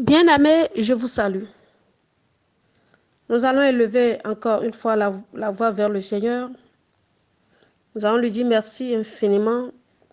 Bien-aimés, je vous salue. Nous allons élever encore une fois la voix vers le Seigneur. Nous allons lui dire merci infiniment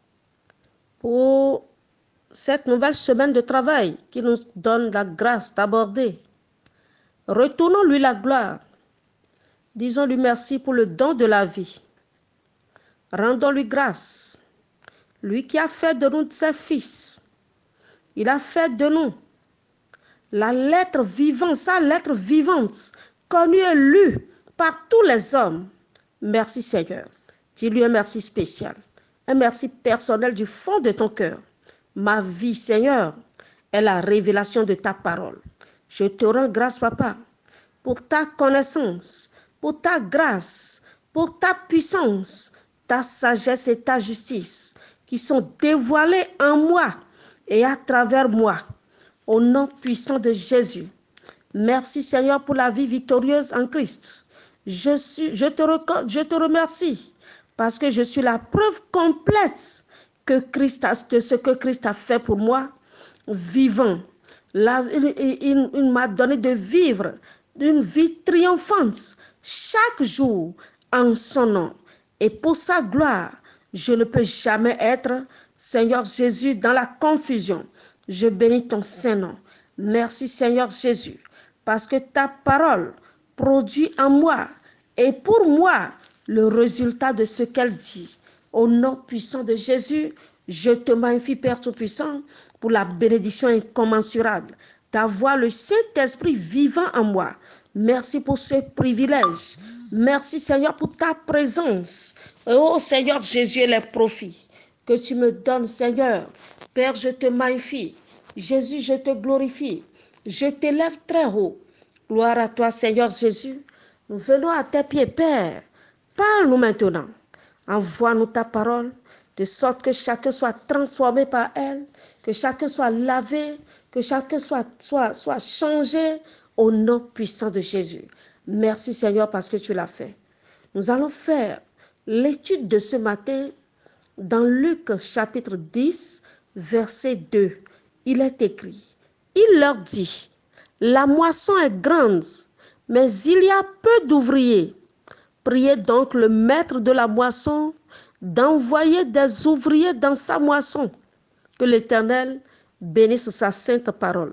pour cette nouvelle semaine de travail qui nous donne la grâce d'aborder. Retournons-lui la gloire. Disons-lui merci pour le don de la vie. Rendons-lui grâce. Lui qui a fait de nous ses fils. Il a fait de nous la lettre vivante, sa lettre vivante, connue et lue par tous les hommes. Merci Seigneur. Dis-lui un merci spécial, un merci personnel du fond de ton cœur. Ma vie, Seigneur, est la révélation de ta parole. Je te rends grâce, Papa, pour ta connaissance, pour ta grâce, pour ta puissance, ta sagesse et ta justice qui sont dévoilées en moi et à travers moi. Au nom puissant de Jésus. Merci Seigneur pour la vie victorieuse en Christ. Je te remercie parce que je suis la preuve complète de ce que Christ a fait pour moi, vivant. Il m'a donné de vivre une vie triomphante chaque jour en son nom. Et pour sa gloire, je ne peux jamais être, Seigneur Jésus, dans la confusion. Je bénis ton Saint-Nom. Merci Seigneur Jésus, parce que ta parole produit en moi et pour moi le résultat de ce qu'elle dit. Au nom puissant de Jésus, je te magnifie Père Tout-Puissant pour la bénédiction incommensurable d'avoir le Saint-Esprit vivant en moi. Merci pour ce privilège. Merci Seigneur pour ta présence. Oh Seigneur Jésus et les profits que tu me donnes Seigneur. Père, je te magnifie. Jésus, je te glorifie. Je t'élève très haut. Gloire à toi, Seigneur Jésus. Nous venons à tes pieds, Père. Parle-nous maintenant. Envoie-nous ta parole, de sorte que chacun soit transformé par elle, que chacun soit lavé, que chacun soit changé au nom puissant de Jésus. Merci, Seigneur, parce que tu l'as fait. Nous allons faire l'étude de ce matin dans Luc chapitre 10, verset 2, il est écrit, il leur dit, la moisson est grande, mais il y a peu d'ouvriers. Priez donc le maître de la moisson d'envoyer des ouvriers dans sa moisson. Que l'Éternel bénisse sa sainte parole.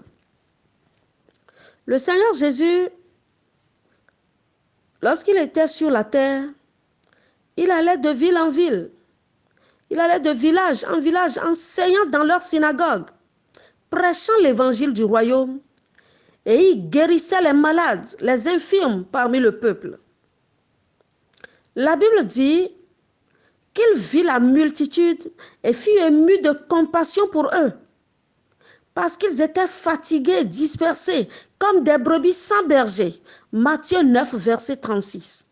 Le Seigneur Jésus, lorsqu'il était sur la terre, il allait de ville en ville. Il allait de village en village, enseignant dans leur synagogue, prêchant l'évangile du royaume, et il guérissait les malades, les infirmes parmi le peuple. La Bible dit qu'il vit la multitude et fut ému de compassion pour eux, parce qu'ils étaient fatigués, dispersés, comme des brebis sans berger. Matthieu 9, verset 36.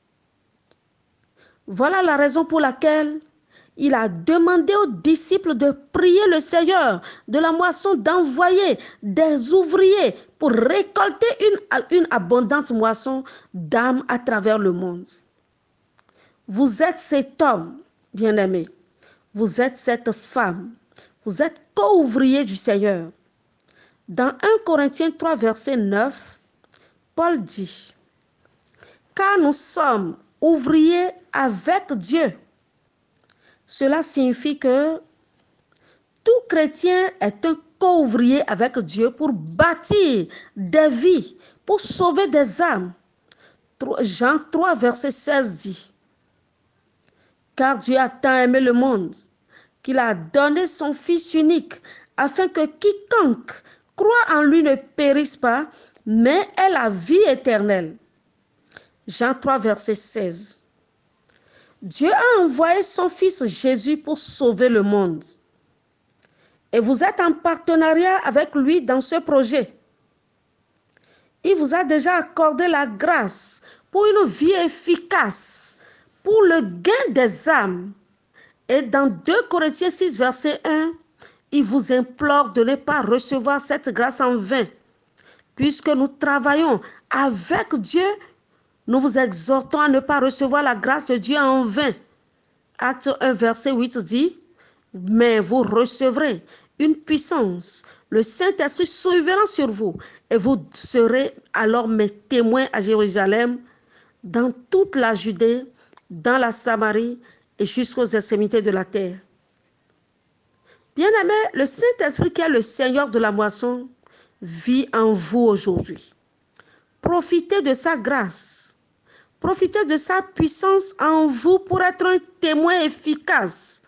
Voilà la raison pour laquelle il a demandé aux disciples de prier le Seigneur de la moisson d'envoyer des ouvriers pour récolter une abondante moisson d'âmes à travers le monde. Vous êtes cet homme, bien-aimé. Vous êtes cette femme. Vous êtes co-ouvrier du Seigneur. Dans 1 Corinthiens 3, verset 9, Paul dit, « Car nous sommes ouvriers avec Dieu. » Cela signifie que tout chrétien est un co-ouvrier avec Dieu pour bâtir des vies, pour sauver des âmes. Jean 3, verset 16 dit, « Car Dieu a tant aimé le monde qu'il a donné son Fils unique, afin que quiconque croit en lui ne périsse pas, mais ait la vie éternelle. » Jean 3, verset 16. Dieu a envoyé son Fils Jésus pour sauver le monde. Et vous êtes en partenariat avec lui dans ce projet. Il vous a déjà accordé la grâce pour une vie efficace, pour le gain des âmes. Et dans 2 Corinthiens 6, verset 1, il vous implore de ne pas recevoir cette grâce en vain. Puisque nous travaillons avec Dieu, nous vous exhortons à ne pas recevoir la grâce de Dieu en vain. Acte 1, verset 8 dit, « Mais vous recevrez une puissance, le Saint-Esprit souverain sur vous, et vous serez alors mes témoins à Jérusalem, dans toute la Judée, dans la Samarie et jusqu'aux extrémités de la terre. Bien-aimés, le Saint-Esprit qui est le Seigneur de la moisson vit en vous aujourd'hui. Profitez de sa grâce. Profitez de sa puissance en vous pour être un témoin efficace.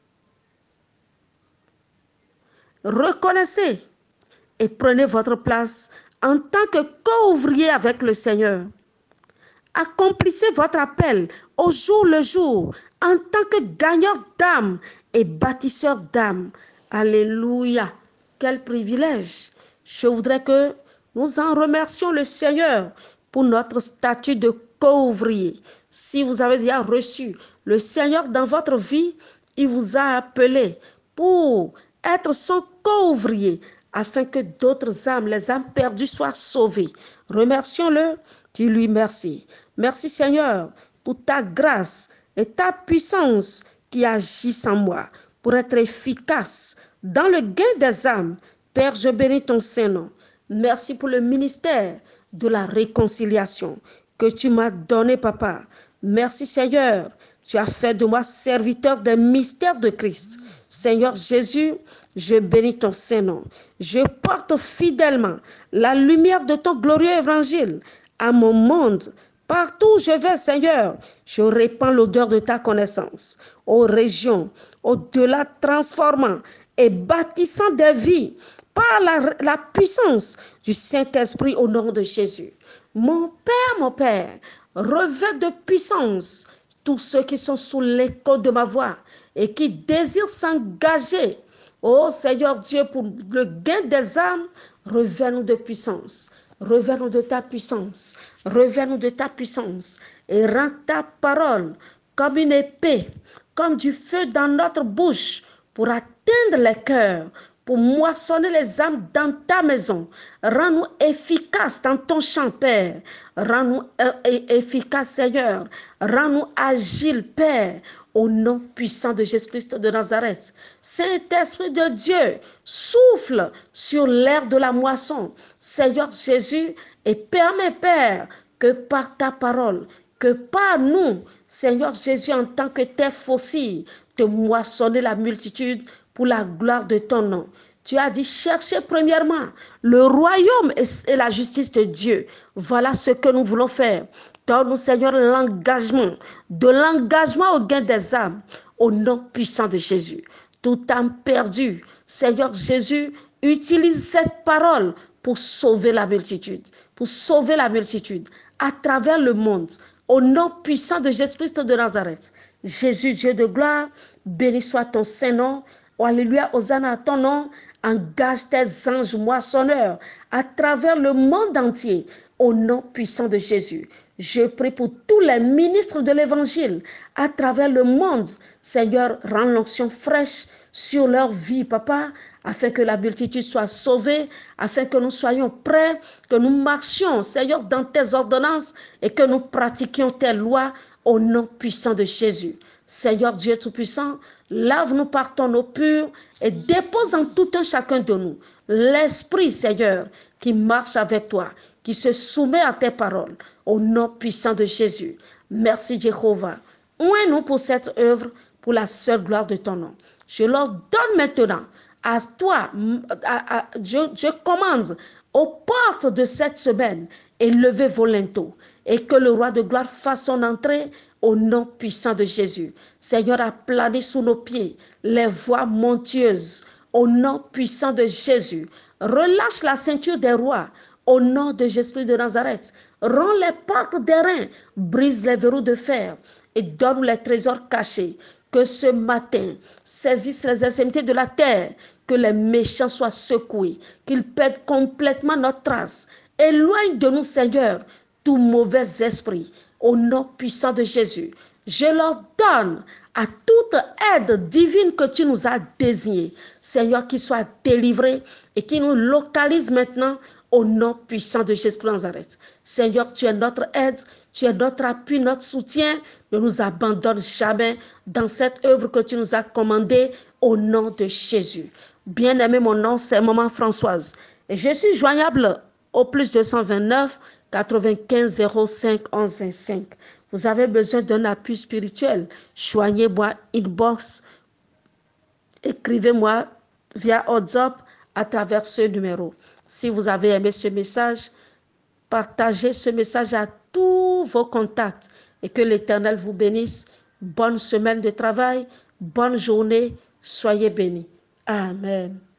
Reconnaissez et prenez votre place en tant que co-ouvrier avec le Seigneur. Accomplissez votre appel au jour le jour en tant que gagneur d'âme et bâtisseur d'âme. Alléluia! Quel privilège! Je voudrais que nous en remercions le Seigneur pour notre statut de co-ouvrier. Si vous avez déjà reçu le Seigneur dans votre vie, il vous a appelé pour être son co-ouvrier afin que d'autres âmes, les âmes perdues, soient sauvées. Remercions-le, dis-lui merci. Merci Seigneur pour ta grâce et ta puissance qui agissent en moi pour être efficace dans le gain des âmes. Père, je bénis ton Saint-Nom. Merci pour le ministère de la réconciliation que tu m'as donné, Papa. Merci Seigneur, tu as fait de moi serviteur des mystères de Christ. Seigneur Jésus, je bénis ton Saint-Nom. Je porte fidèlement la lumière de ton glorieux évangile à mon monde. Partout où je vais, Seigneur, je répands l'odeur de ta connaissance aux régions, au-delà, transformant et bâtissant des vies par la puissance du Saint-Esprit au nom de Jésus. Mon Père, revêt de puissance tous ceux qui sont sous l'écho de ma voix et qui désirent s'engager. Oh Seigneur Dieu, pour le gain des âmes, revêt-nous de puissance. Revêt-nous de ta puissance. Revêt-nous de ta puissance. Et rends ta parole comme une épée, comme du feu dans notre bouche pour atteindre les cœurs, pour moissonner les âmes dans ta maison. Rends-nous efficaces dans ton champ, Père. Rends-nous efficaces, Seigneur. Rends-nous agiles, Père, au nom puissant de Jésus-Christ de Nazareth. Saint-Esprit de Dieu, souffle sur l'air de la moisson, Seigneur Jésus, et permets, Père, que par ta parole, que par nous, Seigneur Jésus, en tant que tes fossiles, de moissonner la multitude pour la gloire de ton nom. Tu as dit, cherchez premièrement le royaume et la justice de Dieu. Voilà ce que nous voulons faire. Donne-nous, Seigneur, l'engagement, de l'engagement au gain des âmes, au nom puissant de Jésus. Toute âme perdue, Seigneur Jésus, utilise cette parole pour sauver la multitude, à travers le monde, au nom puissant de Jésus-Christ de Nazareth. Jésus, Dieu de gloire, béni soit ton Saint-Nom. Alléluia, Hosanna à ton nom. Engage tes anges moissonneurs à travers le monde entier, au nom puissant de Jésus. Je prie pour tous les ministres de l'Évangile à travers le monde. Seigneur, rends l'onction fraîche sur leur vie, Papa, afin que la multitude soit sauvée, afin que nous soyons prêts, que nous marchions, Seigneur, dans tes ordonnances et que nous pratiquions tes lois au nom puissant de Jésus. Seigneur Dieu Tout-Puissant, lave-nous par ton eau pure et dépose en tout un chacun de nous l'esprit, Seigneur, qui marche avec toi, qui se soumet à tes paroles, au nom puissant de Jésus. Merci Jéhovah. Oins-nous pour cette œuvre, pour la seule gloire de ton nom. Je leur donne maintenant à toi, je commande aux portes de cette semaine, élevez vos linteaux et que le roi de gloire fasse son entrée au nom puissant de Jésus. Seigneur, aplanis sous nos pieds les voies montueuses au nom puissant de Jésus. Relâche la ceinture des rois au nom de Jésus de Nazareth. Rends les portes d'airain, brise les verrous de fer et donne les trésors cachés. Que ce matin saisissent les extrémités de la terre, que les méchants soient secoués, qu'ils perdent complètement notre trace. Éloigne de nous, Seigneur, tout mauvais esprit, au nom puissant de Jésus. Je leur donne à toute aide divine que tu nous as désignée, Seigneur, qu'ils soient délivrés et qui nous localisent maintenant au nom puissant de Jésus de Nazareth. Seigneur, tu es notre aide, tu es notre appui, notre soutien. Ne nous abandonne jamais dans cette œuvre que tu nous as commandée au nom de Jésus. Bien-aimé, mon nom, c'est Maman Françoise. Et je suis joignable au plus 229 95 05 11 25. Vous avez besoin d'un appui spirituel. Joignez-moi inbox. Écrivez-moi via WhatsApp à travers ce numéro. Si vous avez aimé ce message, partagez ce message à tous vos contacts et que l'Éternel vous bénisse. Bonne semaine de travail, bonne journée, soyez bénis. Amen.